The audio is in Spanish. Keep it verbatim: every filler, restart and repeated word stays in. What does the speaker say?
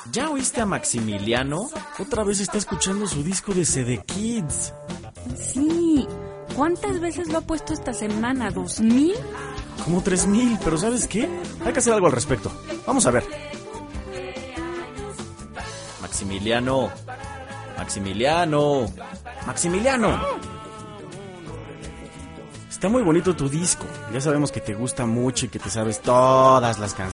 ¿Ya oíste a Maximiliano? Otra vez está escuchando su disco de C D Kids. Sí. ¿Cuántas veces lo ha puesto esta semana? ¿Dos mil? Como tres mil, pero ¿sabes qué? Hay que hacer algo al respecto. Vamos a ver. Maximiliano. Maximiliano. Maximiliano. Está muy bonito tu disco. Ya sabemos que te gusta mucho y que te sabes todas las canciones.